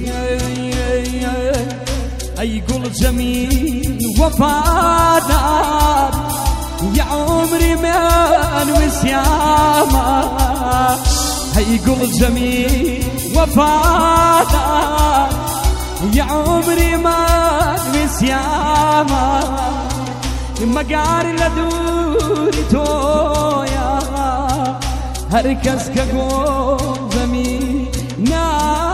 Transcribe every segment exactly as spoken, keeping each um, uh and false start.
أي قول جميل وفادار يا عمري من وسيامة أي قول جميل وفادار يا عمري من وسيامة مقاري لدوري تويا هركز كقول زمينا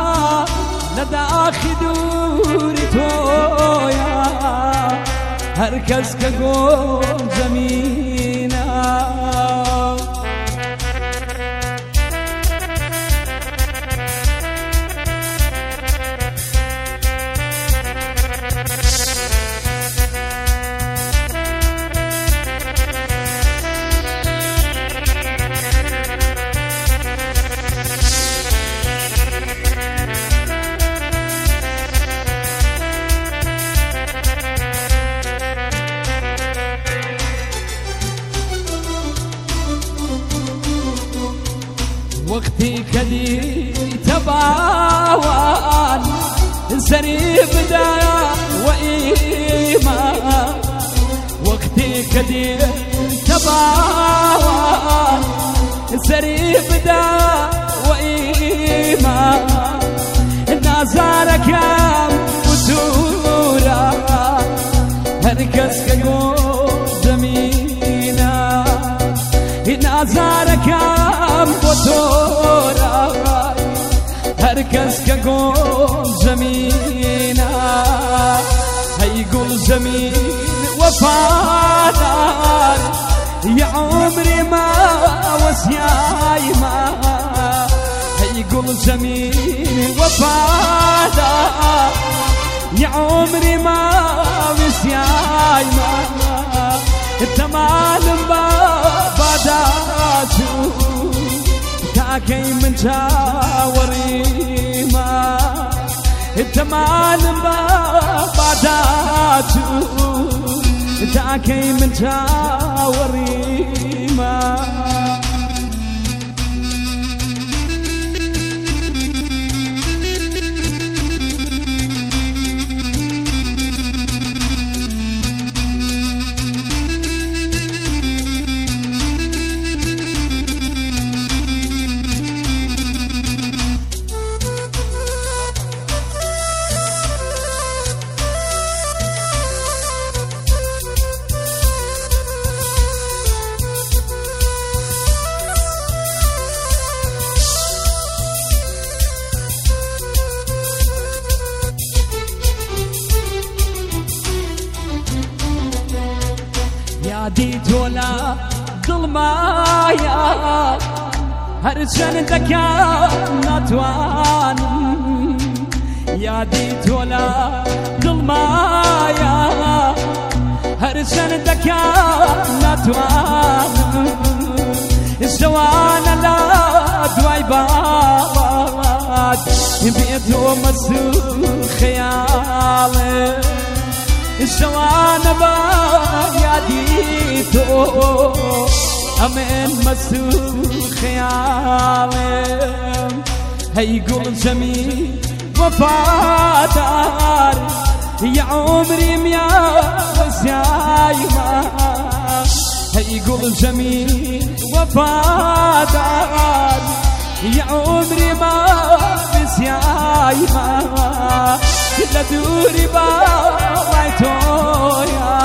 لداخل دوري تويا هركز كقول زمينا وقتي كدي تباوان سري بدا وإيما وقتي كدي تباوان سري بدا وإيما نازارك وتورا هركز كقول زمينا نازارك بطورا هركز كقول زمينا هيقول زمين وفادار يا عمري ما وسياي ما هيقول زمين وفادار يا عمري ما وسياي ما التمال باباداتو تاكي من تاوري ما التمال باباداتو تاكي من تاوري ما ياديت ولا ظلمايا هرشان دكا ناتوان ياديت ولا ظلمايا هرشان دكا ناتوان السوان لا دواي بابات بيتو مسو خيالي السوان با ياديتو أمين مسو خيالي هيقول جميل وفادار يا عمري ميا وسيايما هيقول جميل وفادار يا عمري ما وسيايما كل دوري بايتويا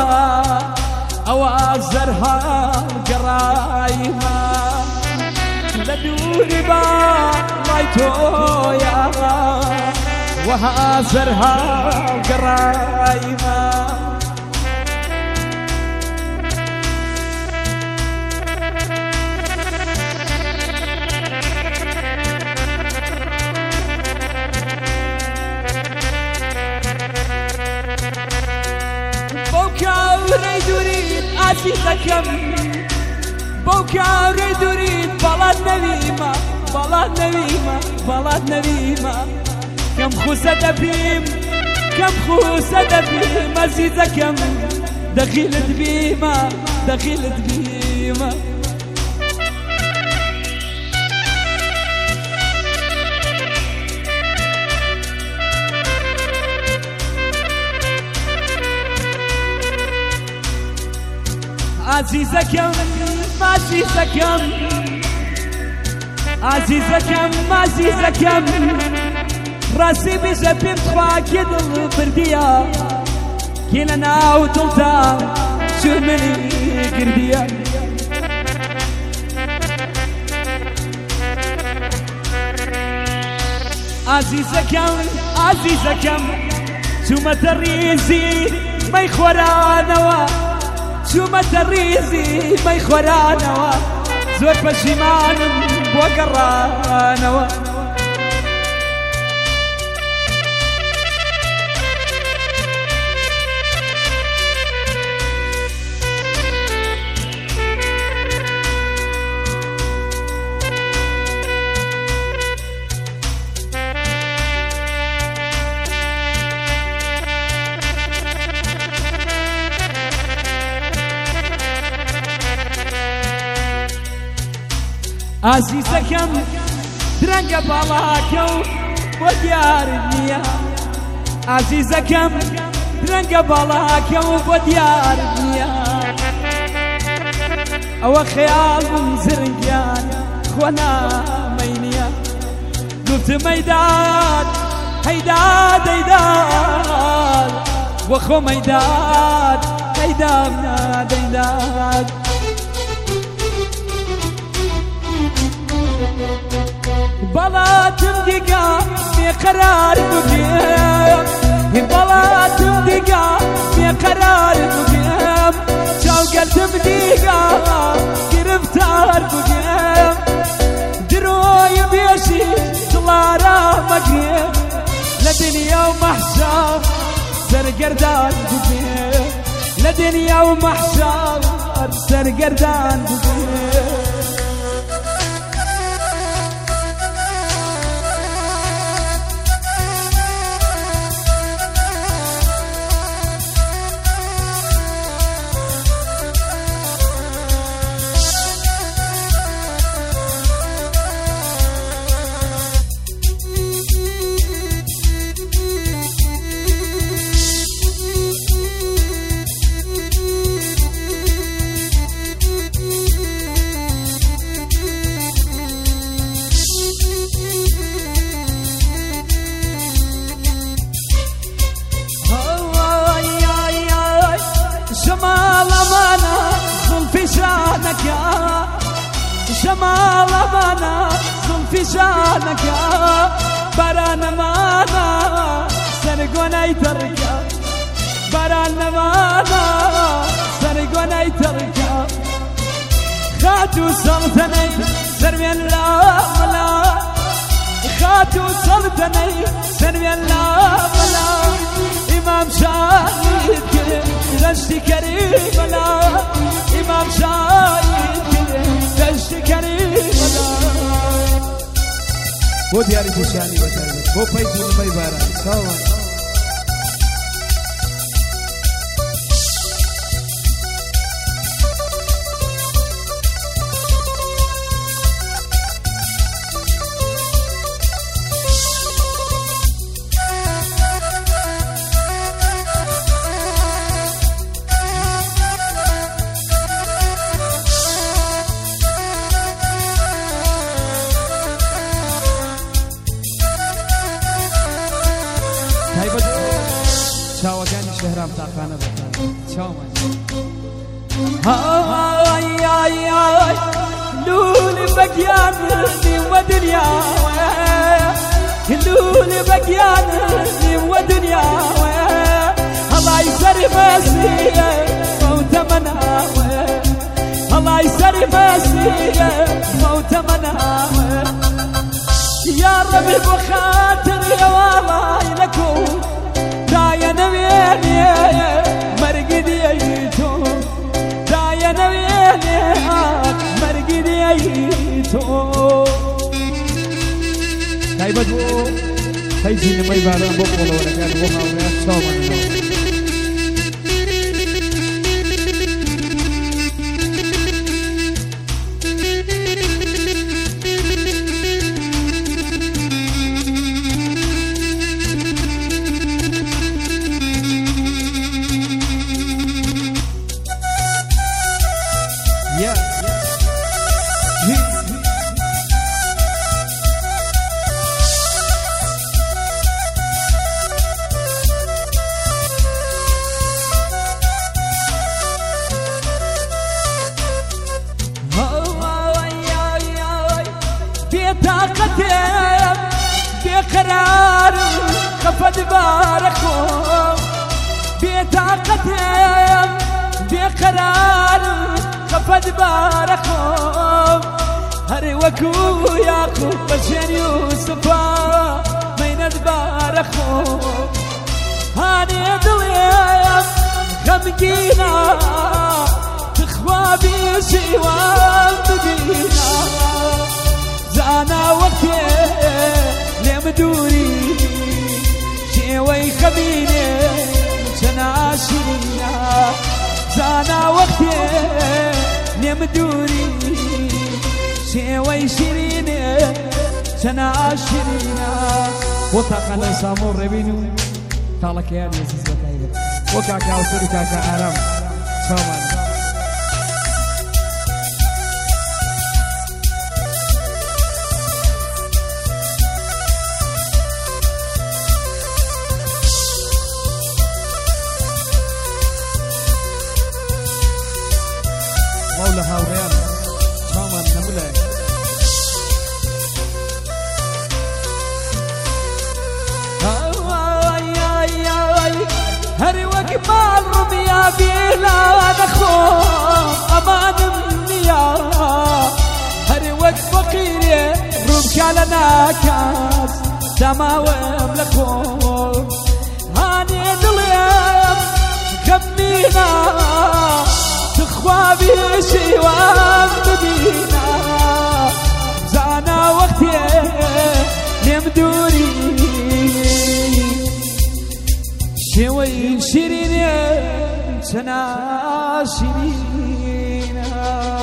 أوازرها قرايها كل دوري بايتويا وهازرها قرايها عزيزكم بوكا ردورين بلاد نويمة بلاد نويمة بلاد نويمة كم خوسة دبيم كم خوسة دبيم عزيزكم دخيل دبيمة دخيل دبيمة عزيزكم عزيزكم عزيزكم عزيزكم راسي بجبين تخواك يدل برديا كيلنا وطلتا شو مني قرديا عزيزكم عزيزكم شو ما تريزي ما يخورانا شو ما تريزي ما يخورانا زور بشيمان بوقرانا عزيزكم درنگ بالاكو وديار النيا عزيزكم درنگ بالاكو وديار النيا او خيال زرنجان خوانا مينيا قلت ميدان هيداد هيداد وخو ميداد هيداد هيداد بلاتم دقا بقرار بقيم بلاتم دقا بقرار بقيم شاو قلتم دقا قرفتار بقيم دروي بيشي طلارا مقيم لدنيا ومحشار سرقردان بقيم لدنيا ومحشار سرقردان بقيم شمال مانا زلفي شانك بران مانا سرقوني تركا بران مانا سرقوني تركا خاتو سلطني سرمي الله ملا خاتو سلطني سرمي الله ملا إمام شاهد رشتي كريم ملا إمام شاهد رشتي كريم ملا بو دياري جشاني وتعالي بو فايزون ميبارا سوا شاوگانی شهرام تاخانه بکن شاومان هاي هاي هاي لولي بقياني ودنيا لولي بقياني ودنيا الله يسري مسيح موت منها الله يسري مسيح موت منها يا ربي بخاطر يا والله لكم دايا نبيني مرقدي ايتو دايا نبيني مرقدي ايتو تايبتو تايجيني ما يبارن بقولو لكن بقولو شوما خفد بارخو بطاقتهم بقرار خفد بارخو هري وكو ياكو بشين يوسفا مين بارخو هاني دليم خمقينا تخوابي سوام بدينا زانا وقتي لمدوري شيوي خبيني شنا شيرينا زانا وقتي لمدوري شيوي شيريني شنا شيرينا وطاقنا سامور ربينو طالك يا نسيس بكايلة وكاكا وسوري كاكا عرام سامان مولا هاوريان سامان نمولا هري وقبال رميا بلا نخوم أمان النيا هري وقت فقيري رمك على ناكاس دماوم لكم هاني دليم كمينا تخوابي شيوان بدينا زانا وقتي نمدوري شوي شيرين سنا شيرين